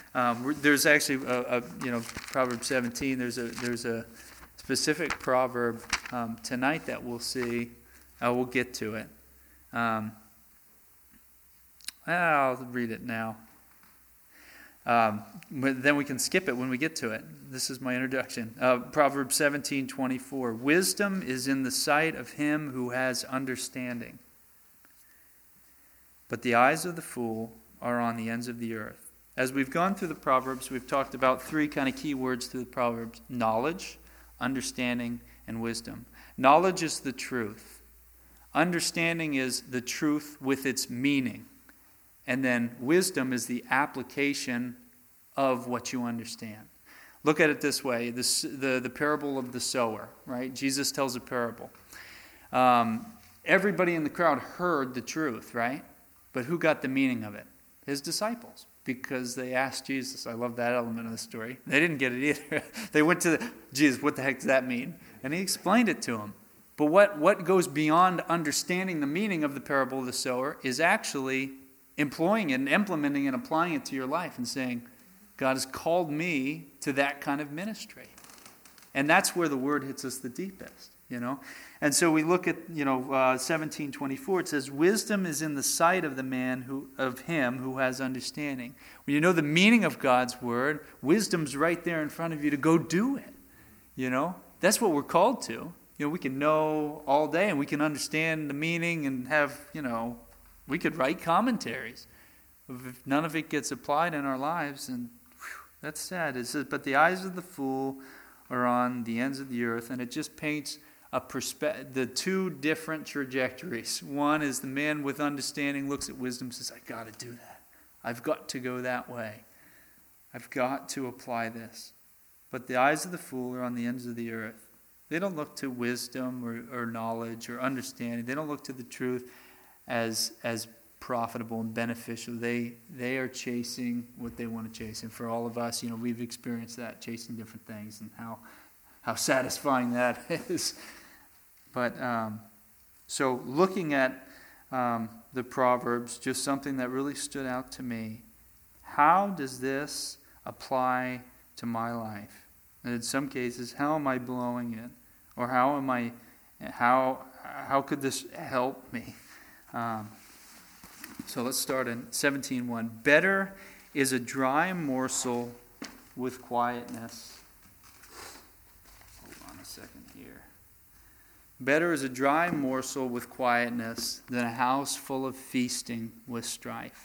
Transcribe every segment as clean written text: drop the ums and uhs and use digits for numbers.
There's actually Proverbs 17. There's a specific proverb tonight that we'll see. We'll get to it. I'll read it now. But then we can skip it when we get to it. This is my introduction. Proverbs 17:24. Wisdom is in the sight of him who has understanding, but the eyes of the fool are on the ends of the earth. As we've gone through the Proverbs, we've talked about three kind of key words through the Proverbs: knowledge, understanding, and wisdom. Knowledge is the truth. Understanding is the truth with its meaning. And then wisdom is the application of what you understand. Look at it this way, the parable of the sower, right? Jesus tells a parable. Everybody in the crowd heard the truth, right? But who got the meaning of it? His disciples, because they asked Jesus. I love that element of the story. They didn't get it either. They went to Jesus, what the heck does that mean? And he explained it to them. But what goes beyond understanding the meaning of the parable of the sower is actually employing it and implementing and applying it to your life and saying, God has called me to that kind of ministry. And that's where the word hits us the deepest, And so we look at, 17:24. It says, wisdom is in the sight of the man of him who has understanding. When you know the meaning of God's word, wisdom's right there in front of you to go do it. That's what we're called to. We can know all day and we can understand the meaning and have, we could write commentaries. If none of it gets applied in our lives, and that's sad. It says, but the eyes of the fool are on the ends of the earth, and it just paints the two different trajectories. One is the man with understanding looks at wisdom and says, I got to do that. I've got to go that way. I've got to apply this. But the eyes of the fool are on the ends of the earth. They don't look to wisdom or knowledge or understanding. They don't look to the truth as profitable and beneficial. They are chasing what they want to chase. And for all of us, we've experienced that, chasing different things, and how satisfying that is. But so looking at the Proverbs, just something that really stood out to me. How does this apply to my life? And in some cases, how am I blowing it? Or how could this help me? So let's start in 17:1. Better is a dry morsel with quietness. Hold on a second here. Better is a dry morsel with quietness than a house full of feasting with strife.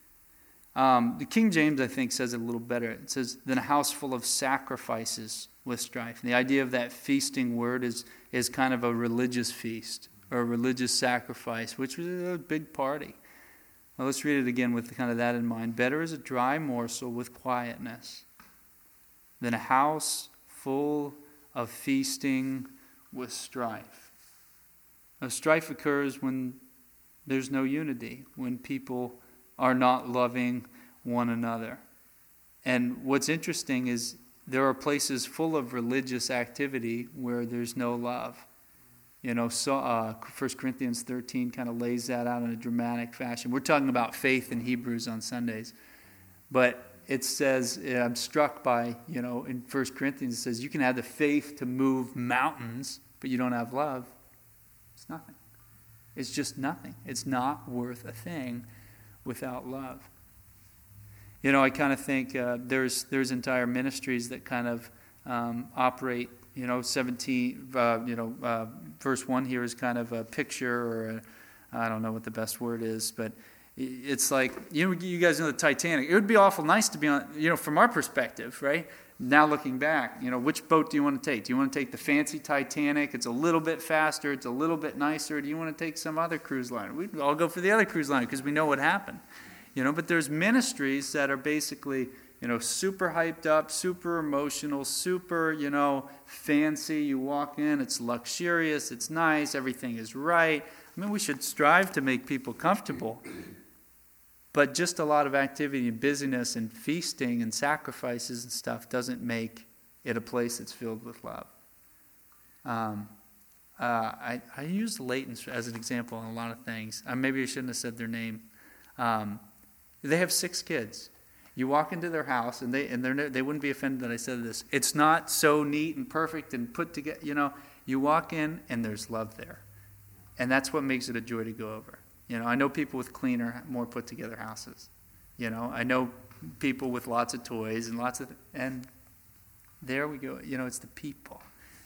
The King James, I think, says it a little better. It says, than a house full of sacrifices with strife. And the idea of that feasting word is kind of a religious feast or a religious sacrifice, which was a big party. Well, let's read it again with kind of that in mind. Better is a dry morsel with quietness than a house full of feasting with strife. Now, strife occurs when there's no unity, when people are not loving one another. And what's interesting is there are places full of religious activity where there's no love. 1 Corinthians 13 kind of lays that out in a dramatic fashion. We're talking about faith in Hebrews on Sundays. But it says, I'm struck by, in 1 Corinthians, it says, you can have the faith to move mountains, but you don't have love. It's nothing. It's just nothing. It's not worth a thing without love. I kind of think there's entire ministries that kind of operate. 17, verse 1 here is kind of a picture, or I don't know what the best word is, but it's like, you guys know the Titanic. It would be awful nice to be on, from our perspective, right? Now looking back, which boat do you want to take? Do you want to take the fancy Titanic? It's a little bit faster, it's a little bit nicer. Or do you want to take some other cruise liner? We'd all go for the other cruise liner because we know what happened. But there's ministries that are basically, super hyped up, super emotional, super, fancy. You walk in, it's luxurious, it's nice, everything is right. We should strive to make people comfortable. But just a lot of activity and busyness and feasting and sacrifices and stuff doesn't make it a place that's filled with love. I use the Laytons as an example in a lot of things. Maybe I shouldn't have said their name. They have 6 kids. You walk into their house, and they wouldn't be offended that I said this. It's not so neat and perfect and put together. You walk in, and there's love there. And that's what makes it a joy to go over. I know people with cleaner, more put together houses. I know people with lots of toys and there we go. It's the people.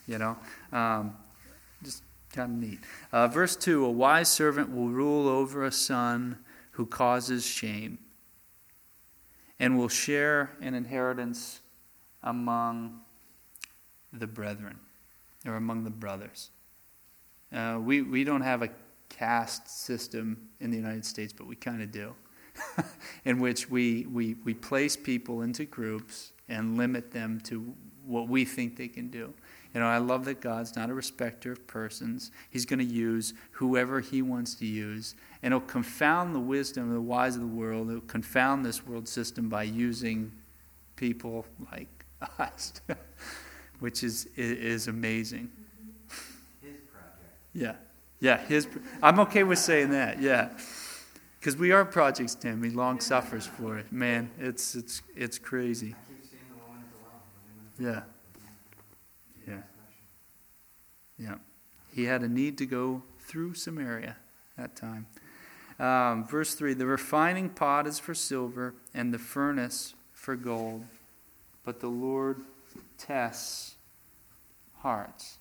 Just kind of neat. Verse 2, a wise servant will rule over a son who causes shame, and will share an inheritance among the brethren, or among the brothers. We don't have a caste system in the United States, but we kind of do, in which we place people into groups and limit them to what we think they can do. I love that God's not a respecter of persons. He's going to use whoever he wants to use. And he'll confound the wisdom of the wise of the world. He'll confound this world system by using people like us, which is amazing. His project. Yeah. Yeah, I'm okay with saying that, yeah. Because we are projects, Tim. He long suffers for it. Man, it's crazy. I keep seeing the woman at the well. Yeah. Yeah. He had a need to go through Samaria that time. Verse 3, the refining pot is for silver and the furnace for gold, but the Lord tests hearts.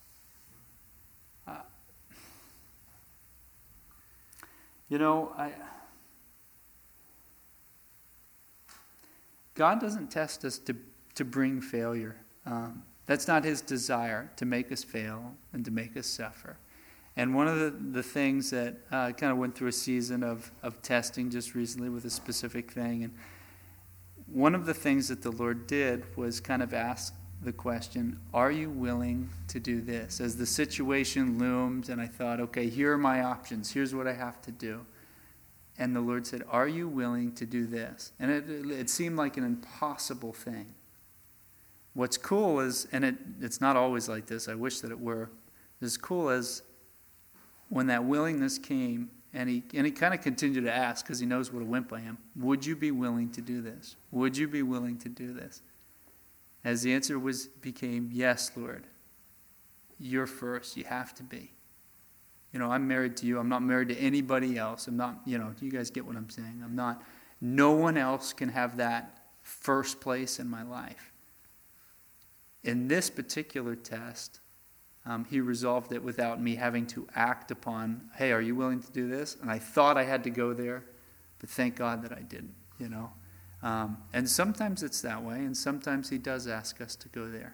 God doesn't test us to bring failure. That's not his desire, to make us fail and to make us suffer. And one of the things that kind of went through a season of testing just recently with a specific thing, and one of the things that the Lord did was kind of ask the question, are you willing to do this? As the situation loomed, and I thought, okay, here are my options. Here's what I have to do. And the Lord said, are you willing to do this? And it seemed like an impossible thing. What's cool is, and it's not always like this, I wish that it were, as cool as when that willingness came, and he kind of continued to ask, because he knows what it went by him, would you be willing to do this? Would you be willing to do this? As the answer became, yes, Lord. You're first. You have to be. I'm married to you. I'm not married to anybody else. I'm not, you guys get what I'm saying. No one else can have that first place in my life. In this particular test, he resolved it without me having to act upon, hey, are you willing to do this? And I thought I had to go there, but thank God that I didn't, And sometimes it's that way, and sometimes he does ask us to go there,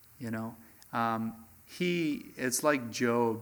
It's like Job,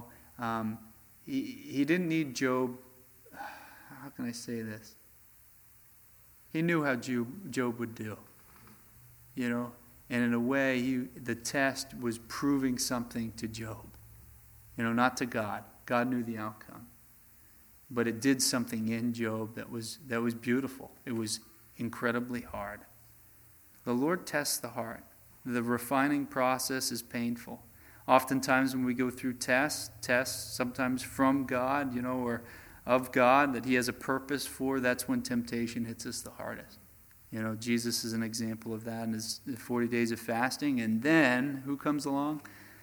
He didn't need Job, how can I say this? He knew how Job would do, And in a way, the test was proving something to Job. Not to God. God knew the outcome. But it did something in Job that was beautiful. It was incredibly hard. The Lord tests the heart. The refining process is painful. Oftentimes when we go through tests, sometimes from God, or of God, that he has a purpose for, that's when temptation hits us the hardest. Jesus is an example of that in his 40 days of fasting. And then, who comes along?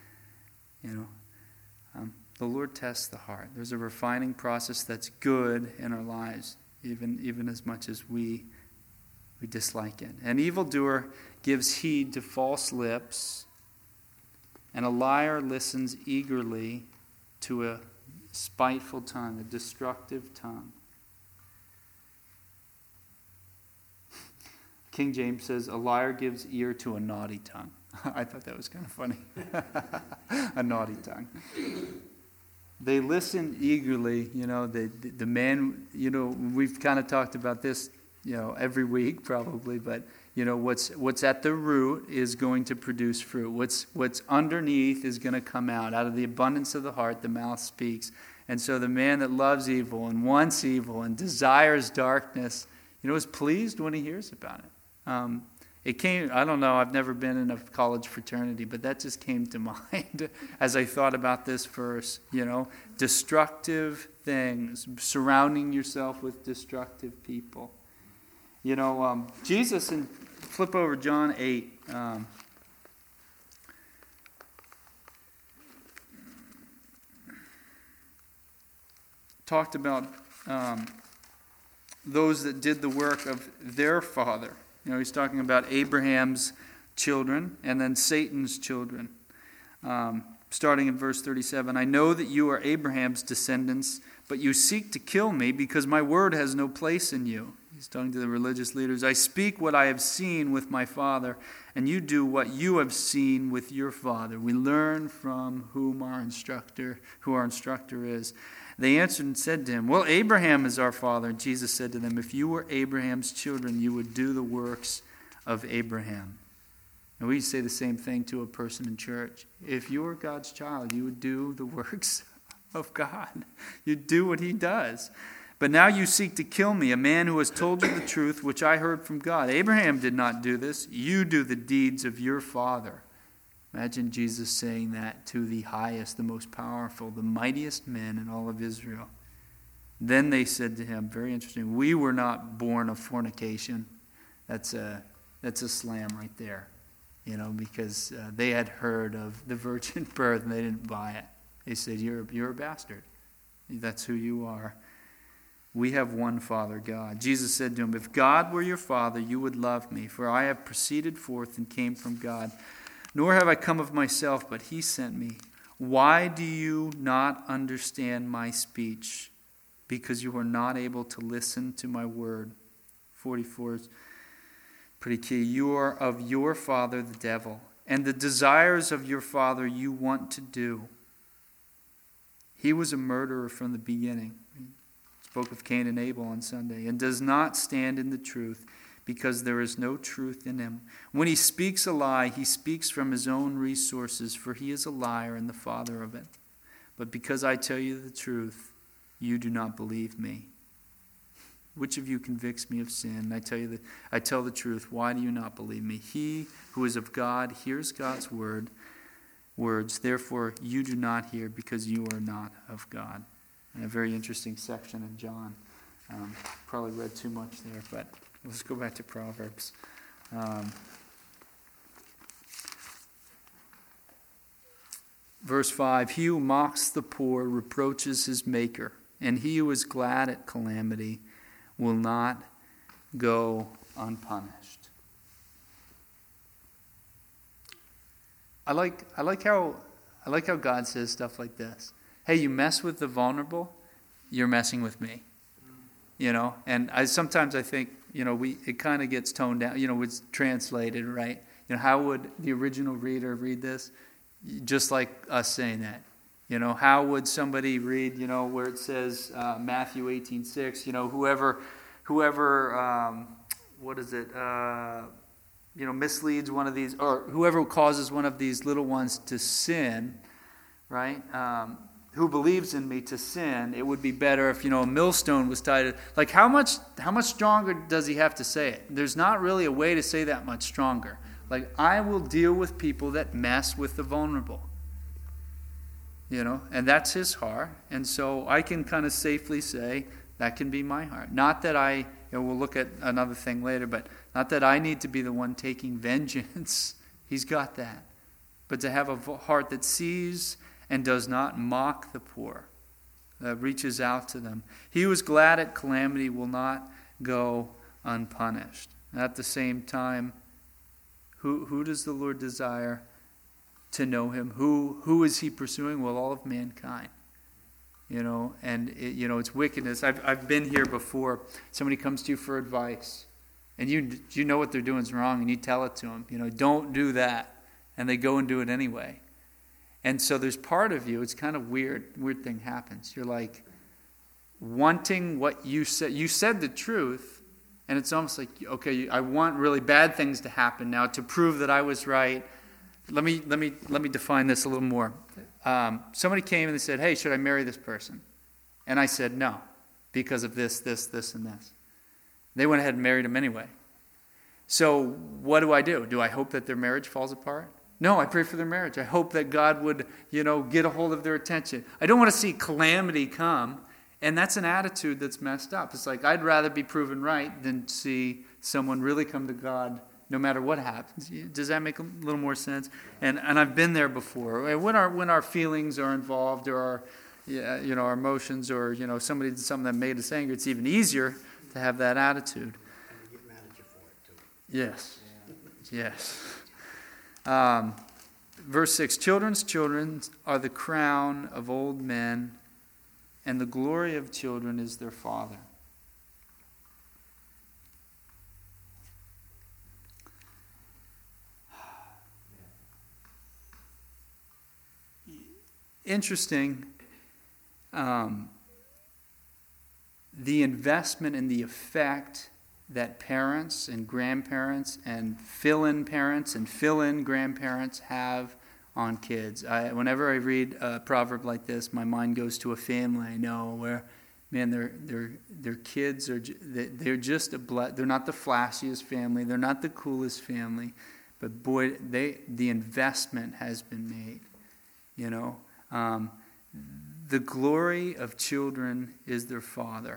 The Lord tests the heart. There's a refining process that's good in our lives, even as much as we dislike it. An evildoer gives heed to false lips, and a liar listens eagerly to a spiteful tongue, a destructive tongue. King James says, a liar gives ear to a naughty tongue. I thought that was kind of funny. A naughty tongue. They listen eagerly, the man, we've kind of talked about this, every week probably, but, what's at the root is going to produce fruit. What's underneath is going to come out. Out of the abundance of the heart, the mouth speaks. And so the man that loves evil and wants evil and desires darkness, is pleased when he hears about it. It came, I don't know, I've never been in a college fraternity, but that just came to mind as I thought about this verse, destructive things, surrounding yourself with destructive people. Jesus, and flip over John 8. Talked about those that did the work of their father. He's talking about Abraham's children and then Satan's children. Starting in verse 37, I know that you are Abraham's descendants, but you seek to kill me because my word has no place in you. He's talking to the religious leaders. I speak what I have seen with my father, and you do what you have seen with your father. We learn from who our instructor is. They answered and said to him, well, Abraham is our father. And Jesus said to them, if you were Abraham's children, you would do the works of Abraham. And we say the same thing to a person in church. If you were God's child, you would do the works of God. You'd do what he does. But now you seek to kill me, a man who has told you the truth, which I heard from God. Abraham did not do this. You do the deeds of your father. Imagine Jesus saying that to the highest, the most powerful, the mightiest men in all of Israel. Then they said to him, very interesting, we were not born of fornication. That's a slam right there, because they had heard of the virgin birth and they didn't buy it. They said, you're a bastard. That's who you are. We have one Father, God. Jesus said to him, if God were your Father, you would love me, for I have proceeded forth and came from God. Nor have I come of myself, but he sent me. Why do you not understand my speech? Because you are not able to listen to my word. 44 is pretty key. You are of your father, the devil, and the desires of your father you want to do. He was a murderer from the beginning. Spoke of Cain and Abel on Sunday, and does not stand in the truth, because there is no truth in him. When he speaks a lie, he speaks from his own resources, for he is a liar and the father of it. But because I tell you the truth, you do not believe me. Which of you convicts me of sin? I tell the truth. Why do you not believe me? He who is of God hears God's words. Therefore, you do not hear, because you are not of God. And a very interesting section in John. Probably read too much there, but let's go back to Proverbs. Verse 5, he who mocks the poor reproaches his maker, and he who is glad at calamity will not go unpunished. I like how God says stuff like this. Hey, you mess with the vulnerable, you're messing with me. And sometimes I think, it kind of gets toned down, it's translated, right? How would the original reader read this? Just like us saying that. How would somebody read, where it says Matthew 18:6, whoever misleads one of these, or whoever causes one of these little ones to sin, right? Who believes in me to sin, it would be better if, a millstone was tied. Like, how much stronger does he have to say it? There's not really a way to say that much stronger. Like, I will deal with people that mess with the vulnerable. And that's his heart. And so I can kind of safely say that can be my heart. Not that we'll look at another thing later, but not that I need to be the one taking vengeance. He's got that. But to have a heart that sees and does not mock the poor, that reaches out to them. He who is glad at calamity will not go unpunished. At the same time, who does the Lord desire to know him? Who is he pursuing? Well, all of mankind. It's wickedness. I've been here before. Somebody comes to you for advice, and you know what they're doing is wrong, and you tell it to them. Don't do that, and they go and do it anyway. And so there's part of you, it's kind of weird thing happens. You're like wanting what you said. You said the truth, and it's almost like, okay, I want really bad things to happen now to prove that I was right. Let me define this a little more. Somebody came and they said, hey, should I marry this person? And I said, no, because of this, and this. They went ahead and married him anyway. So what do? Do I hope that their marriage falls apart? No, I pray for their marriage. I hope that God would, get a hold of their attention. I don't want to see calamity come And that's an attitude that's messed up. It's like, I'd rather be proven right than see someone really come to God no matter what happens. Does that make a little more sense? And I've been there before. When our feelings are involved, or our emotions, or somebody did something that made us angry, it's even easier to have that attitude. And they get mad at you for it too. Yes. Verse 6, children's children are the crown of old men, and the glory of children is their father. Interesting, the investment and the effect that parents and grandparents and fill-in parents and fill-in grandparents have on kids. Whenever I read a proverb like this, my mind goes to a family I know where, man, their kids are they're just they're not the flashiest family, they're not the coolest family, but boy, the investment has been made. The glory of children is their father.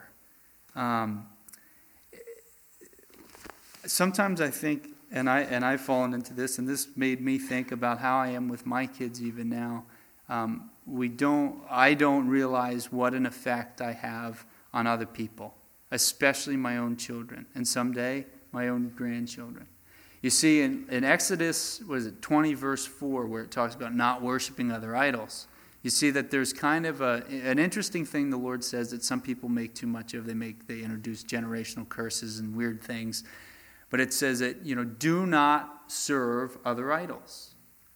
Sometimes I think, and I've fallen into this, and this made me think about how I am with my kids even now. I don't realize what an effect I have on other people, especially my own children, and someday my own grandchildren. You see, in Exodus, 20 verse 4, where it talks about not worshiping other idols, you see that there's kind of an interesting thing the Lord says that some people make too much of. They introduce generational curses and weird things. But it says that, do not serve other idols.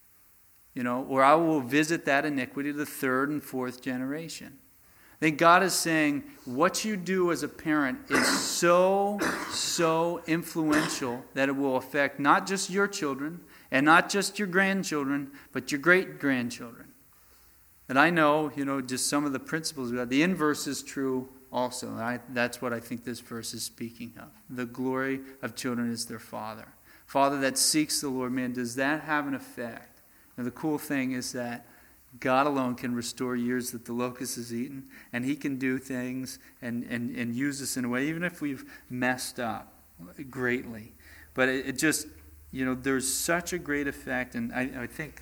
Or I will visit that iniquity to the third and fourth generation. I think God is saying what you do as a parent is so influential that it will affect not just your children and not just your grandchildren, but your great-grandchildren. And I know, just some of the principles of God. The inverse is true also. That's what I think this verse is speaking of. The glory of children is their father. Father that seeks the Lord, man, does that have an effect? And the cool thing is that God alone can restore years that the locust has eaten, and He can do things and use us in a way, even if we've messed up greatly. But it just, there's such a great effect, and I think,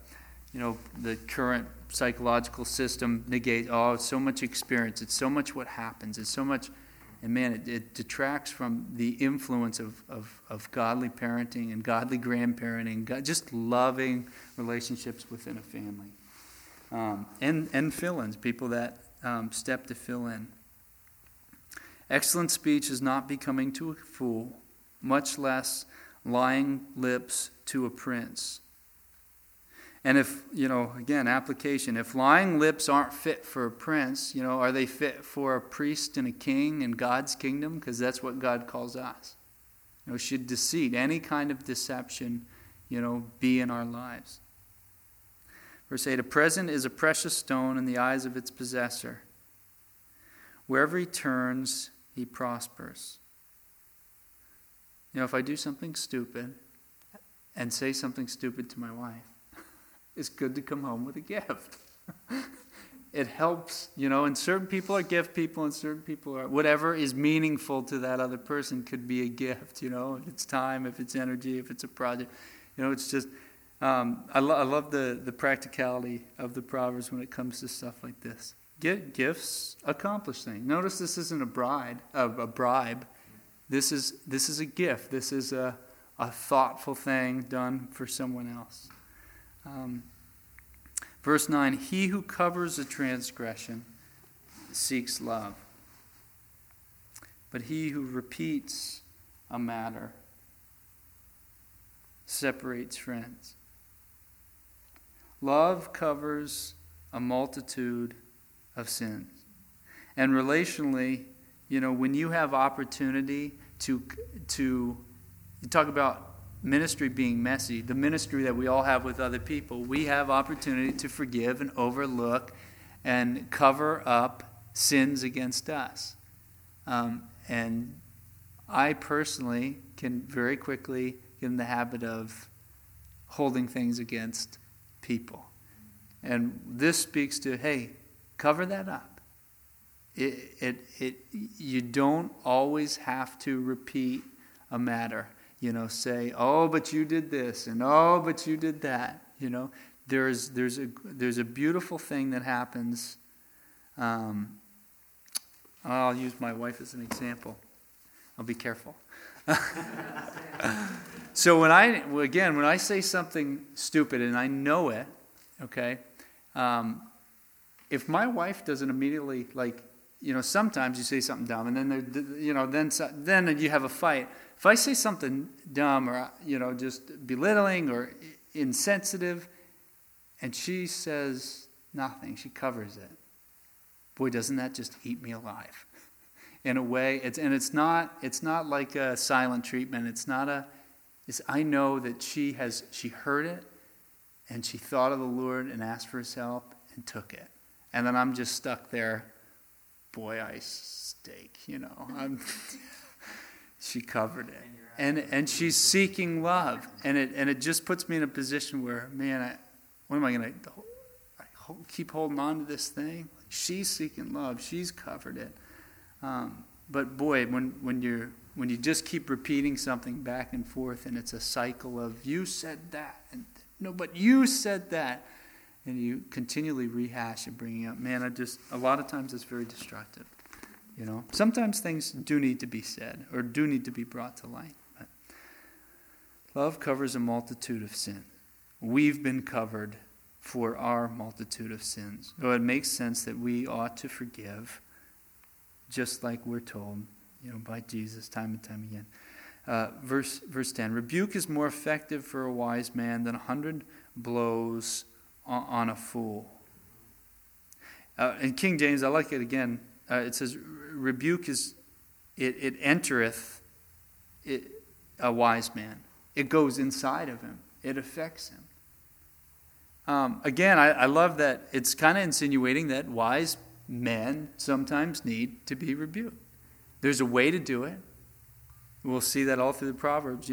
the current psychological system negates, it's so much experience, it's so much what happens, it's so much, and man, it detracts from the influence of godly parenting and godly grandparenting, just loving relationships within a family. And fill-ins, people that step to fill in. Excellent speech is not becoming to a fool, much less lying lips to a prince. And if, again, application, if lying lips aren't fit for a prince, are they fit for a priest and a king in God's kingdom? Because that's what God calls us. Should deceit, any kind of deception, be in our lives. Verse 8, a present is a precious stone in the eyes of its possessor. Wherever he turns, he prospers. If I do something stupid and say something stupid to my wife, it's good to come home with a gift. It helps, and certain people are gift people and certain people are, whatever is meaningful to that other person could be a gift, if it's time, if it's energy, if it's a project. It's just, I love the practicality of the Proverbs when it comes to stuff like this. Gifts accomplish things. Notice this isn't a bribe. This is a gift. This is a thoughtful thing done for someone else. Verse 9, he who covers a transgression seeks love, but he who repeats a matter separates friends. Love covers a multitude of sins. And relationally, when you have opportunity to talk about ministry being messy, the ministry that we all have with other people, we have opportunity to forgive and overlook and cover up sins against us. And I personally can very quickly get in the habit of holding things against people. And this speaks to, hey, cover that up. You don't always have to repeat a matter. Say, oh, but you did this, and oh, but you did that. There's a beautiful thing that happens. I'll use my wife as an example. I'll be careful. So when I say something stupid and I know it, okay, if my wife doesn't immediately, sometimes you say something dumb and then then you have a fight. If I say something dumb or just belittling or insensitive, and she says nothing, she covers it. Boy, doesn't that just eat me alive? In a way, it's not like a silent treatment. I know that she heard it, and she thought of the Lord and asked for His help and took it, and then I'm just stuck there. Boy, I stake. She covered it, and she's seeking love, and it just puts me in a position where, man, what am I going to keep holding on to this thing? She's seeking love. She's covered it. But boy, when you just keep repeating something back and forth, and it's a cycle of you said that, and no, but you said that, and you continually rehash and bring up, man, a lot of times it's very destructive. Sometimes things do need to be said or do need to be brought to light. But love covers a multitude of sin. We've been covered for our multitude of sins. So it makes sense that we ought to forgive, just like we're told, by Jesus time and time again. Verse 10, rebuke is more effective for a wise man than 100 blows on a fool. In King James, I like it again. It says, rebuke is, it entereth a wise man. It goes inside of him. It affects him. Again, I love that it's kind of insinuating that wise men sometimes need to be rebuked. There's a way to do it. We'll see that all through the Proverbs,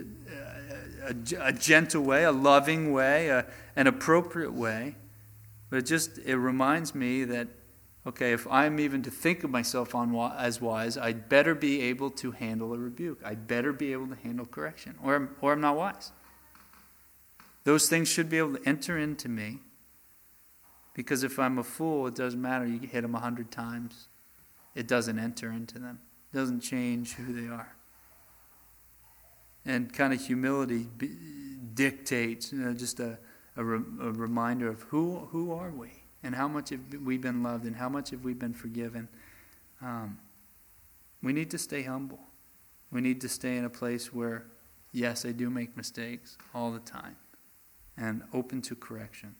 a gentle way, a loving way, an appropriate way. But it reminds me that, okay, if I'm even to think of myself as wise, I'd better be able to handle a rebuke. I'd better be able to handle correction, or I'm not wise. Those things should be able to enter into me, because if I'm a fool, it doesn't matter. You hit them 100 times. It doesn't enter into them. It doesn't change who they are. And kind of humility dictates, just a reminder of who are we, and how much have we been loved, and how much have we been forgiven. We need to stay humble. We need to stay in a place where, yes, I do make mistakes all the time, and open to correction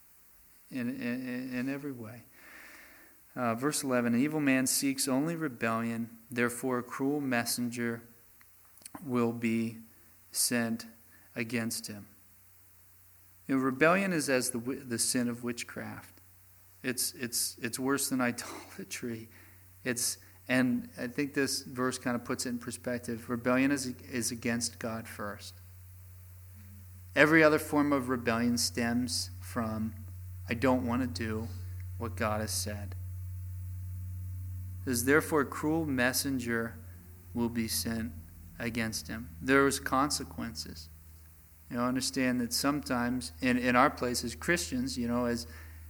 in every way. Verse 11, an evil man seeks only rebellion, therefore a cruel messenger will be sent against him. Rebellion is as the sin of witchcraft. It's worse than idolatry. And I think this verse kind of puts it in perspective. Rebellion is against God first. Every other form of rebellion stems from, I don't want to do what God has said. It says, therefore a cruel messenger will be sent against him. There is consequences. Understand that sometimes in our place as Christians, as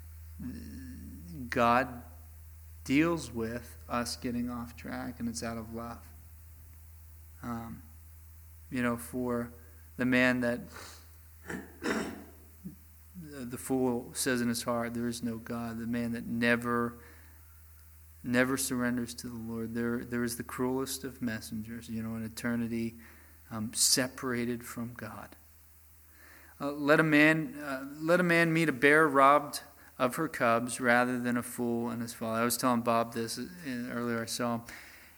God deals with us getting off track, and it's out of love. For the man that the fool says in his heart, there is no God. The man that never surrenders to the Lord. There is the cruelest of messengers, in eternity, separated from God. Let a man meet a bear robbed of her cubs rather than a fool in his folly. I was telling Bob this earlier. I saw him.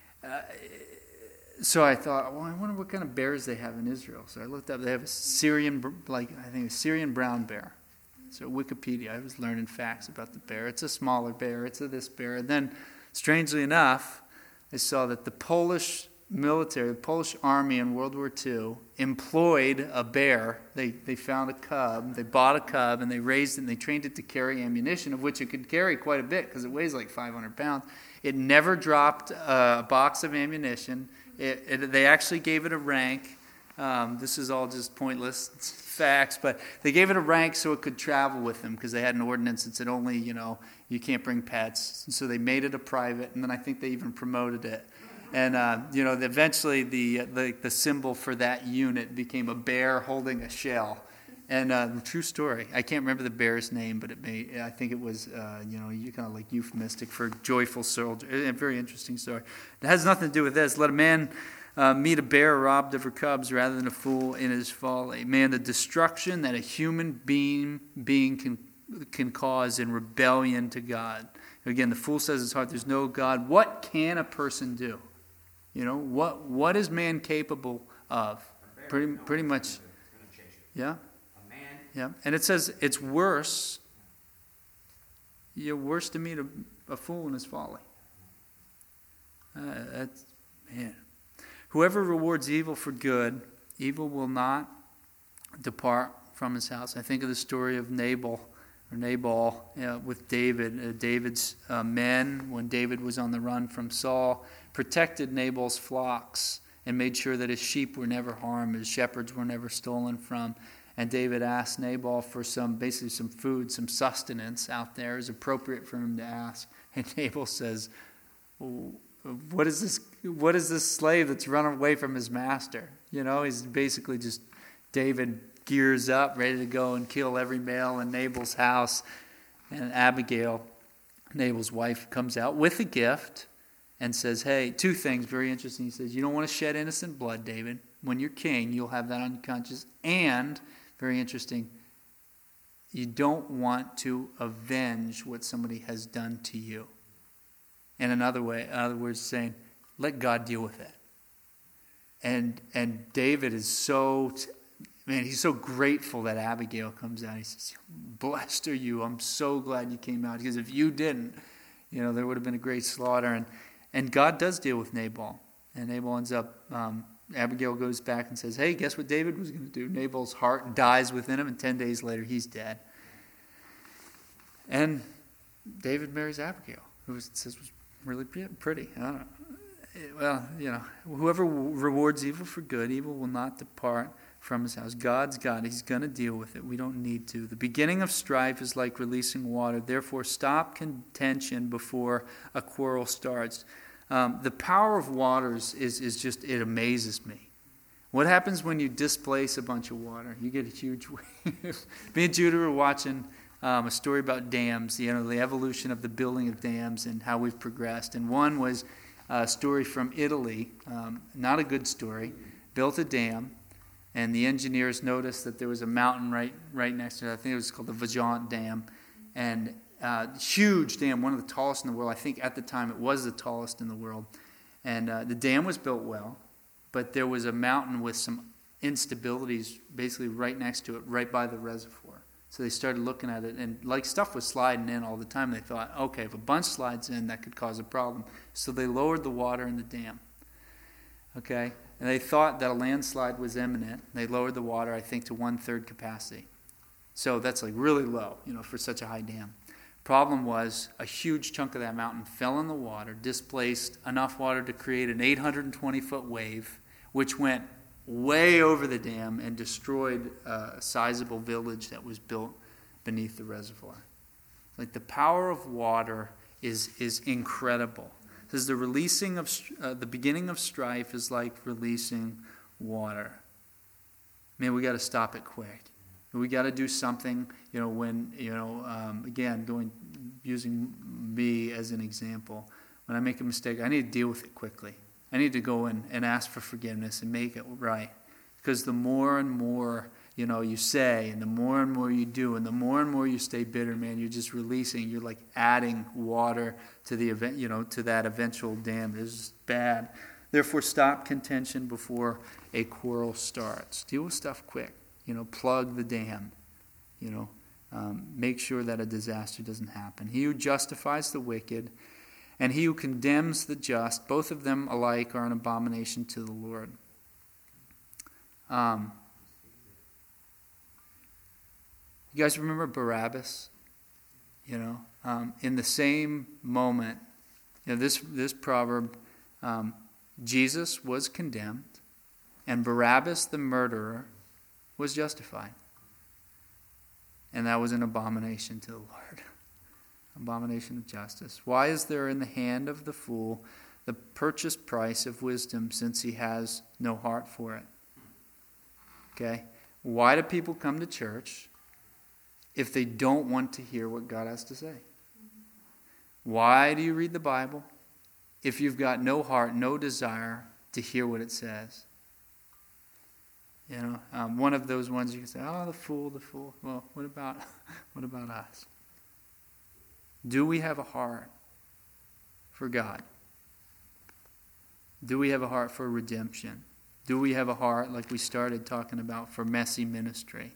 So I thought, well, I wonder what kind of bears they have in Israel. So I looked up. They have a Syrian brown bear. So Wikipedia, I was learning facts about the bear. It's a smaller bear. It's this bear. And then, strangely enough, I saw that the Polish military, the Polish army in World War II employed a bear. They found a cub, they bought a cub, and they raised it, and they trained it to carry ammunition, of which it could carry quite a bit because it weighs like 500 pounds. It never dropped a box of ammunition. They actually gave it a rank. This is all just pointless facts, but they gave it a rank so it could travel with them because they had an ordinance that said only, you can't bring pets. And so they made it a private, and then I think they even promoted it. And, eventually the symbol for that unit became a bear holding a shell. And true story. I can't remember the bear's name, but I think it was, you kind of like euphemistic for joyful soldier. A very interesting story. It has nothing to do with this. Let a man meet a bear robbed of her cubs rather than a fool in his folly. Man, the destruction that a human being can cause in rebellion to God. Again, the fool says in his heart, there's no God. What can a person do? What is man capable of? Pretty much. Yeah. Yeah. And it says it's worse. You're worse to meet a fool in his folly. That's, man. Whoever rewards evil for good, evil will not depart from his house. I think of the story of Nabal with David. David's men, when David was on the run from Saul, protected Nabal's flocks and made sure that his sheep were never harmed, his shepherds were never stolen from. And David asked Nabal for some food, some sustenance out there. It was appropriate for him to ask. And Nabal says, what is this slave that's run away from his master? He's basically just, David gears up, ready to go and kill every male in Nabal's house. And Abigail, Nabal's wife, comes out with a gift and says, hey, two things, very interesting. He says, you don't want to shed innocent blood, David. When you're king, you'll have that on your conscience. And, very interesting, you don't want to avenge what somebody has done to you. And in other words, saying, let God deal with it. And David is he's so grateful that Abigail comes out. He says, blessed are you. I'm so glad you came out. Because if you didn't, there would have been a great slaughter. And God does deal with Nabal. And Nabal ends up, Abigail goes back and says, hey, guess what David was going to do? Nabal's heart dies within him, and 10 days later he's dead. And David marries Abigail, who was really pretty. I don't know. Well, whoever rewards evil for good, evil will not depart from his house. God's God. He's going to deal with it. We don't need to. The beginning of strife is like releasing water. Therefore, stop contention before a quarrel starts. The power of waters is just, it amazes me. What happens when you displace a bunch of water? You get a huge wave. Me and Judah were watching a story about dams, the evolution of the building of dams and how we've progressed. And one was a story from Italy, not a good story, built a dam, and the engineers noticed that there was a mountain right next to it. I think it was called the Vajont Dam, and huge dam, one of the tallest in the world. I think at the time it was the tallest in the world. And the dam was built well, but there was a mountain with some instabilities basically right next to it, right by the reservoir. So they started looking at it, and stuff was sliding in all the time. They thought, okay, if a bunch slides in, that could cause a problem. So they lowered the water in the dam. Okay? And they thought that a landslide was imminent. They lowered the water, I think, to 1/3 capacity. So that's really low, for such a high dam. Problem was, a huge chunk of that mountain fell in the water, displaced enough water to create an 820-foot wave, which went way over the dam and destroyed a sizable village that was built beneath the reservoir. The power of water is incredible. It says the releasing of the beginning of strife is like releasing water. Man, we got to stop it quick. We got to do something. Again, using me as an example. When I make a mistake, I need to deal with it quickly. I need to go in and ask for forgiveness and make it right. Because the more and more, you say, and the more and more you do, and the more and more you stay bitter, man, you're just releasing. You're like adding water to the event, to that eventual dam. It's just bad. Therefore, stop contention before a quarrel starts. Deal with stuff quick. Plug the dam. Make sure that a disaster doesn't happen. He who justifies the wicked and he who condemns the just, both of them alike are an abomination to the Lord. You guys remember Barabbas? In the same moment, this proverb, Jesus was condemned, and Barabbas, the murderer, was justified. And that was an abomination to the Lord. Abomination of justice. Why is there in the hand of the fool the purchase price of wisdom, since he has no heart for it? Okay? Why do people come to church if they don't want to hear what God has to say? Why do you read the Bible if you've got no heart, no desire to hear what it says? One of those ones you can say, "Oh, the fool, the fool." Well, what about us? Do we have a heart for God? Do we have a heart for redemption? Do we have a heart, like we started talking about, for messy ministry?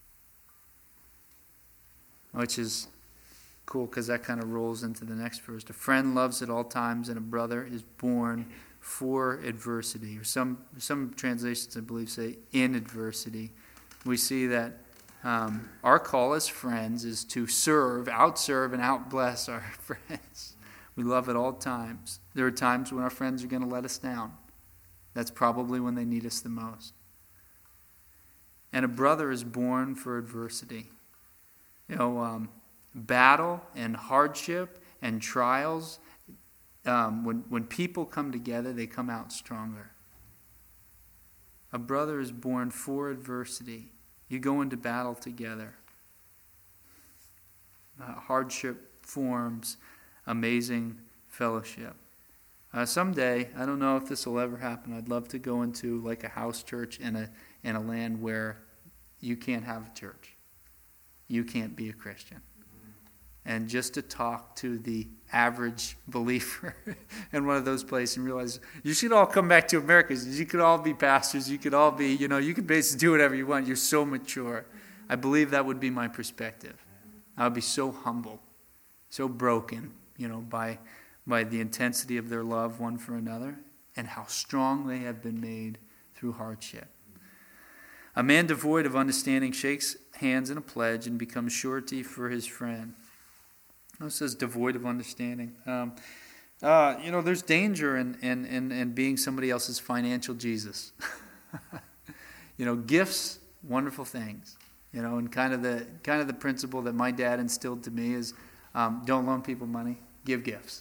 Which is cool because that kind of rolls into the next verse. A friend loves at all times, and a brother is born for adversity. Or some translations, I believe, say in adversity. We see that our call as friends is to serve, outserve, and outbless our friends. We love at all times. There are times when our friends are going to let us down. That's probably when they need us the most. And a brother is born for adversity. Battle and hardship and trials, when people come together, they come out stronger. A brother is born for adversity. You go into battle together. Hardship forms amazing fellowship. Someday, I don't know if this will ever happen, I'd love to go into like a house church in a land where you can't have a church. You can't be a Christian. And just to talk to the average believer in one of those places and realize you should all come back to America. You could all be pastors. You could all be, you could basically do whatever you want. You're so mature. I believe that would be my perspective. I would be so humble, so broken, by the intensity of their love one for another and how strong they have been made through hardship. A man devoid of understanding shakes hands in a pledge and becomes surety for his friend. It says devoid of understanding. There's danger in being somebody else's financial Jesus. Gifts, wonderful things. And kind of the principle that my dad instilled to me is don't loan people money, give gifts.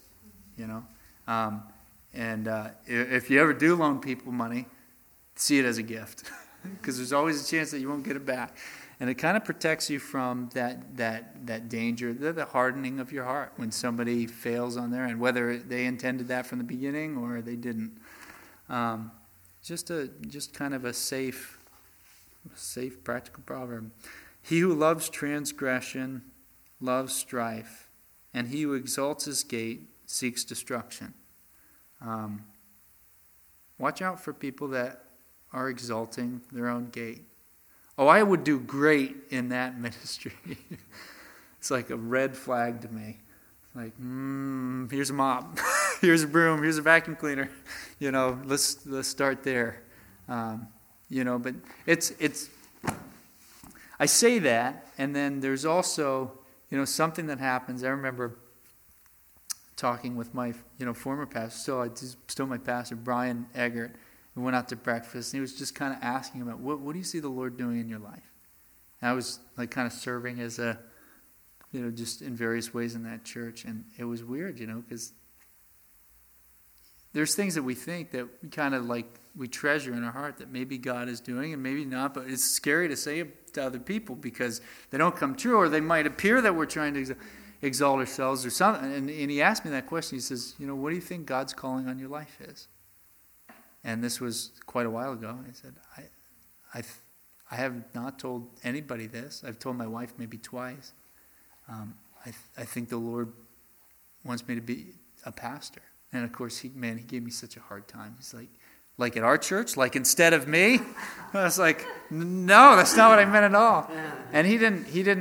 If you ever do loan people money, see it as a gift, because there's always a chance that you won't get it back. And it kind of protects you from that danger, the hardening of your heart when somebody fails on their end, whether they intended that from the beginning or they didn't. Just kind of a safe, practical proverb. He who loves transgression loves strife, and he who exalts his gate seeks destruction. Watch out for people that are exalting their own gate. Oh, I would do great in that ministry. It's like a red flag to me. It's like, here's a mop, here's a broom, here's a vacuum cleaner. Let's start there. But it's. I say that, and then there's also, something that happens. I remember talking with my, former pastor, still my pastor, Brian Eggert. We went out to breakfast, and he was just kind of asking about, what do you see the Lord doing in your life? And I was like kind of serving as a, just in various ways in that church. And it was weird, because there's things that we think that we kind of like, we treasure in our heart that maybe God is doing and maybe not, but it's scary to say it to other people because they don't come true, or they might appear that we're trying to exalt ourselves or something. And he asked me that question. He says, what do you think God's calling on your life is? And this was quite a while ago. I said, I have not told anybody this. I've told my wife maybe twice. I think the Lord wants me to be a pastor. And of course, he gave me such a hard time. He's like at our church, like instead of me? I was like, no, that's not what I meant at all. And he didn't,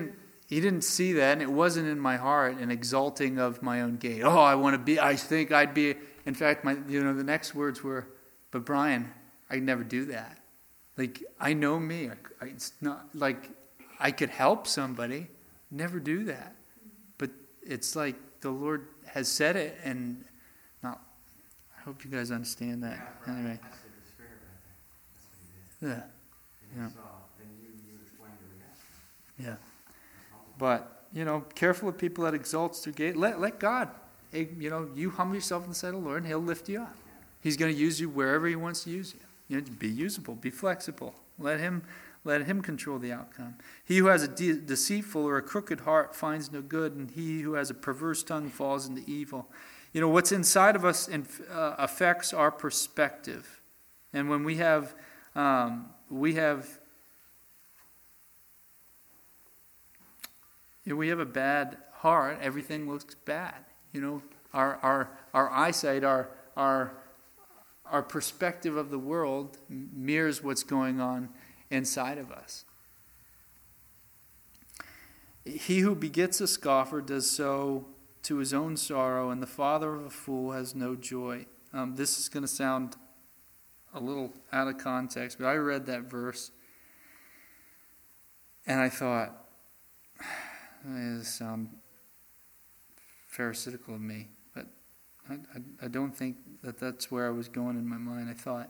He didn't see that, and it wasn't in my heart an exalting of my own gain. Oh, I think I'd be. In fact, the next words were, but Brian, I'd never do that. Like, I know me. It's not like I could help somebody. Never do that. But it's like the Lord has said it, and not. I hope you guys understand that. Yeah, Anyway. That's the Spirit, I think. That's what he did. Yeah. And you explained your reaction. Yeah. But, careful of people that exalts their gate. Let God, you humble yourself in the sight of the Lord, and He'll lift you up. He's going to use you wherever He wants to use you. Be usable, be flexible. Let Him control the outcome. He who has a deceitful or a crooked heart finds no good, and he who has a perverse tongue falls into evil. What's inside of us affects our perspective. And when we have a bad heart, everything looks bad. Our eyesight, our perspective of the world mirrors what's going on inside of us. He who begets a scoffer does so to his own sorrow, and the father of a fool has no joy. This is going to sound a little out of context, but I read that verse, and I thought, this sounds pharisaical of me, but I don't think that's where I was going in my mind. I thought,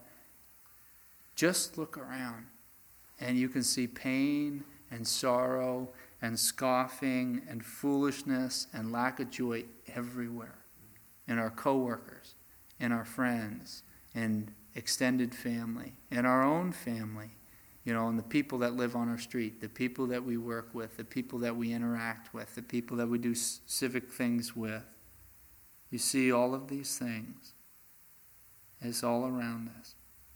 just look around, and you can see pain and sorrow and scoffing and foolishness and lack of joy everywhere. In our coworkers, in our friends, in extended family, in our own family, and the people that live on our street, the people that we work with, the people that we interact with, the people that we do civic things with. You see all of these things. It's all around us.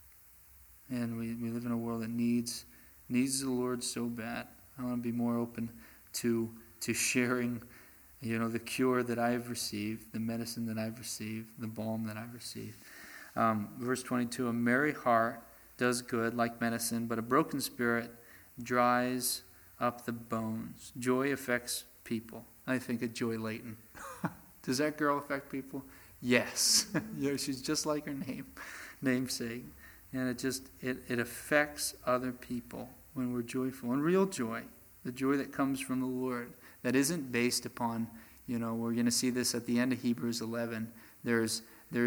And we live in a world that needs the Lord so bad. I want to be more open to sharing, the cure that I've received, the medicine that I've received, the balm that I've received. Verse 22, a merry heart does good like medicine, but a broken spirit dries up the bones. Joy affects people. I think of Joy Layton. Does that girl affect people? Yes. She's just like her namesake. And it affects other people when we're joyful. And real joy, the joy that comes from the Lord, that isn't based upon, we're going to see this at the end of Hebrews 11. There's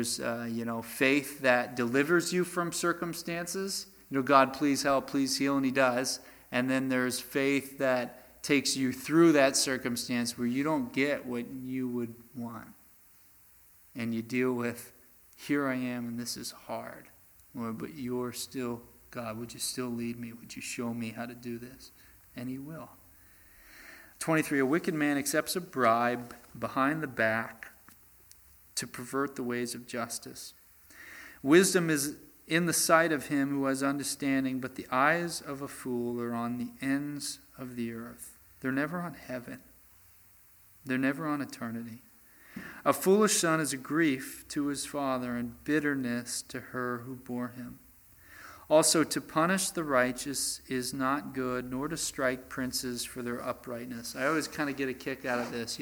faith that delivers you from circumstances. God, please help, please heal, and He does. And then there's faith that takes you through that circumstance where you don't get what you would want. And you deal with, here I am, and this is hard. But you're still, God, would you still lead me? Would you show me how to do this? And He will. 23, a wicked man accepts a bribe behind the back to pervert the ways of justice. Wisdom is in the sight of him who has understanding, but the eyes of a fool are on the ends of the earth. They're never on heaven. They're never on eternity. A foolish son is a grief to his father, and bitterness to her who bore him. Also, to punish the righteous is not good, nor to strike princes for their uprightness. I always kind of get a kick out of this.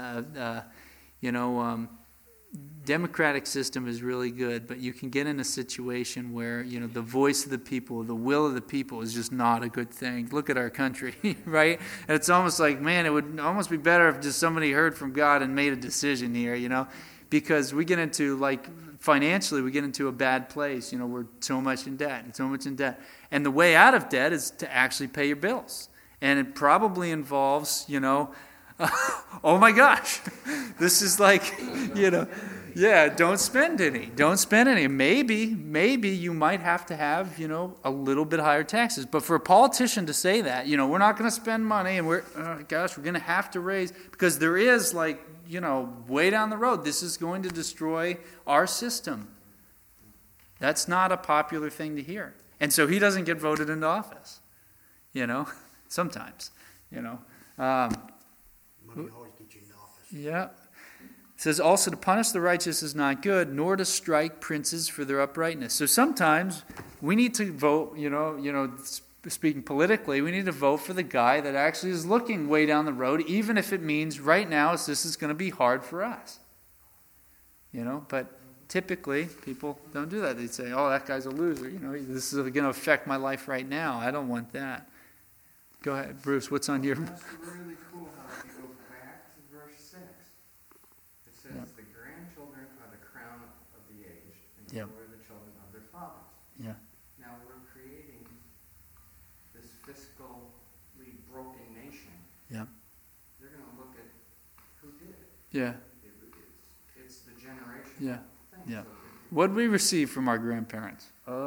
Democratic system is really good, but you can get in a situation where, the voice of the people, the will of the people is just not a good thing. Look at our country, right? And it's almost like, man, it would almost be better if just somebody heard from God and made a decision here, because we get into, financially, we get into a bad place. We're so much in debt. And the way out of debt is to actually pay your bills. And it probably involves, oh my gosh, this is don't spend any. Maybe you might have to have, a little bit higher taxes. But for a politician to say that, we're not going to spend money and we're going to have to raise, because there is way down the road, this is going to destroy our system. That's not a popular thing to hear. And so he doesn't get voted into office, sometimes, Money always gets you into office. Yeah. It says also to punish the righteous is not good, nor to strike princes for their uprightness. So sometimes we need to vote, speaking politically, we need to vote for the guy that actually is looking way down the road, even if it means right now this is going to be hard for us. But typically people don't do that. They say, oh, that guy's a loser. This is going to affect my life right now. I don't want that. Go ahead, Bruce, what's on your... That's really cool how if you go back to verse 6, it says, Yep. the grandchildren are the crown of the aged, and Yep. so are the children of their fathers. Yeah. Now we're creating this fiscally broken nation. Yeah. They're going to look at who did it. Yeah. It's the generation Yeah. thing. Yeah. So What did we receive from our grandparents?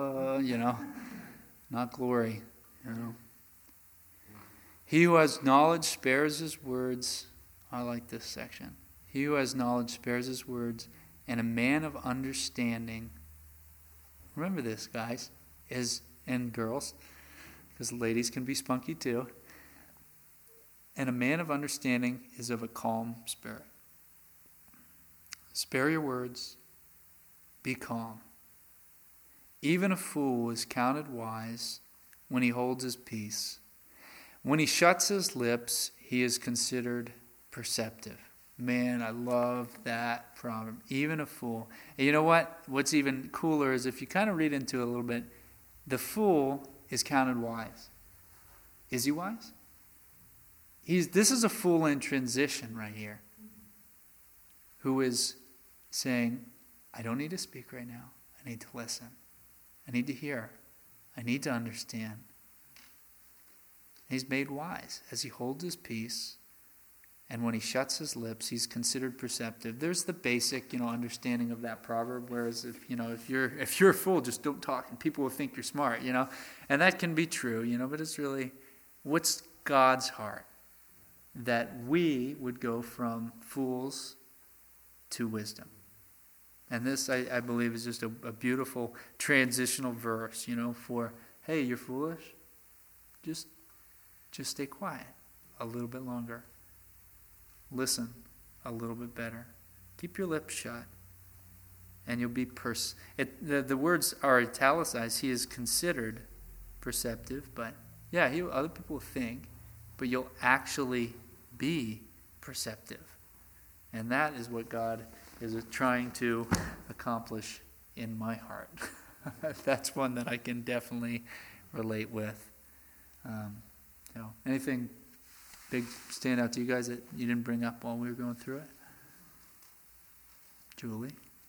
Not glory. He who has knowledge spares his words. I like this section. He who has knowledge spares his words, and a man of understanding, remember this, guys, and girls, because ladies can be spunky too, and a man of understanding is of a calm spirit. Spare your words, be calm. Even a fool is counted wise when he holds his peace. When he shuts his lips, he is considered perceptive. Man, I love that proverb. Even a fool. And you know what? What's even cooler is if you kind of read into it a little bit, the fool is counted wise. Is he wise? This is a fool in transition right here, who is saying, I don't need to speak right now. I need to listen. I need to hear. I need to understand. He's made wise as he holds his peace, and when he shuts his lips, he's considered perceptive. There's the basic, understanding of that proverb. Whereas if you're a fool, just don't talk, and people will think you're smart, and that can be true, But it's really, what's God's heart? That we would go from fools to wisdom. And this, I believe, is just a beautiful transitional verse, for, hey, you're foolish? Just stay quiet a little bit longer. Listen a little bit better. Keep your lips shut. And you'll be the words are italicized. He is considered perceptive, but other people will think, but you'll actually be perceptive. And that is what God is trying to accomplish in my heart. That's one that I can definitely relate with. Anything big stand out to you guys that you didn't bring up while we were going through it? Julie?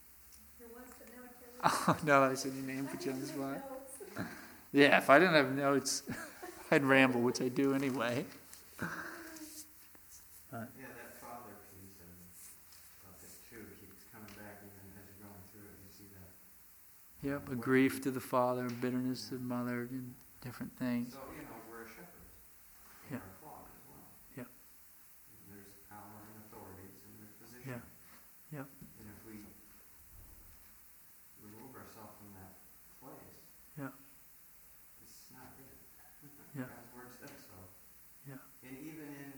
Oh, no, I said your name, put you on the spot. Yeah, if I didn't have notes, I'd ramble, which I do anyway. yeah, that father piece of it too keeps coming back even as you're going through it. You see that. Yep, a grief to the father, bitterness to the mother, and different things. So, we're a shepherd. Yeah. We're a flock as well. Yep. And there's power and authorities and there's position. Yeah. Yep. And if we remove ourselves from that place, Yeah. it's not good. Yeah. God's word says so. Yeah. And even in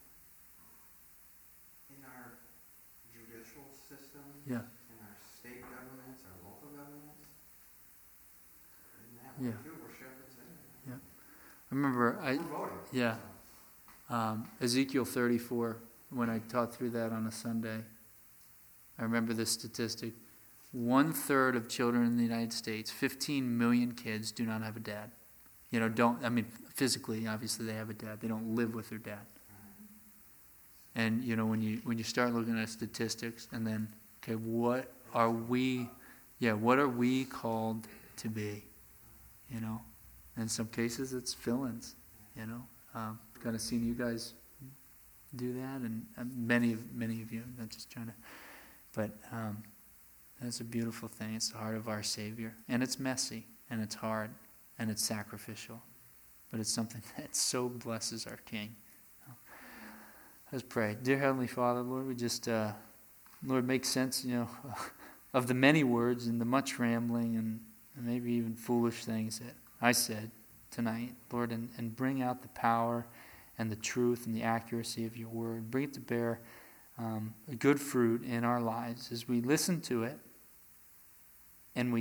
our judicial systems, Yeah. in our state governments, our local governments, in that Yeah. way too, we're shepherds anyway. I remember, We're voting. yeah. So. Ezekiel 34, when I taught through that on a Sunday, I remember this statistic. 1/3 of children in the United States, 15 million kids, do not have a dad. Physically, obviously they have a dad. They don't live with their dad. And, when you start looking at statistics and then, okay, what are we called to be? In some cases it's fill-ins, kind of seen you guys do that, and many of you, I'm not just trying to, but that's a beautiful thing. It's the heart of our Savior, and it's messy, and it's hard, and it's sacrificial, but it's something that so blesses our King. Let's pray. Dear Heavenly Father, Lord, we just, Lord, make sense, of the many words and the much rambling and maybe even foolish things that I said tonight, Lord, and bring out the power and the truth and the accuracy of your word. Bring it to bear a good fruit in our lives as we listen to it and we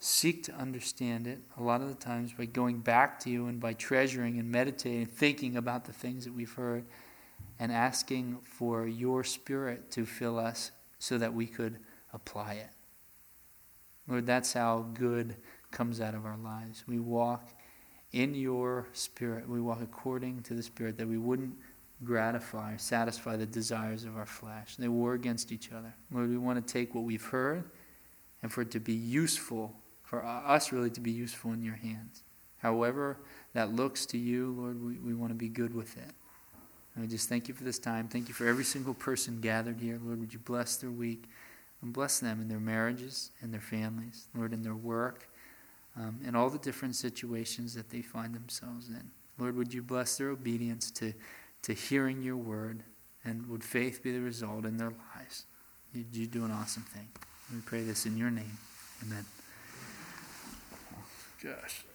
seek to understand it a lot of the times by going back to you and by treasuring and meditating and thinking about the things that we've heard and asking for your Spirit to fill us so that we could apply it. Lord, that's how good comes out of our lives. We walk in your Spirit. We walk according to the Spirit, that we wouldn't gratify or satisfy the desires of our flesh. They war against each other. Lord, we want to take what we've heard and for it to be useful, for us really to be useful in your hands. However that looks to you, Lord, we want to be good with it. And I just thank you for this time. Thank you for every single person gathered here. Lord, would you bless their week and bless them in their marriages and their families, Lord, in their work, and all the different situations that they find themselves in. Lord, would you bless their obedience to hearing your word, and would faith be the result in their lives? You do an awesome thing. We pray this in your name. Amen. Gosh.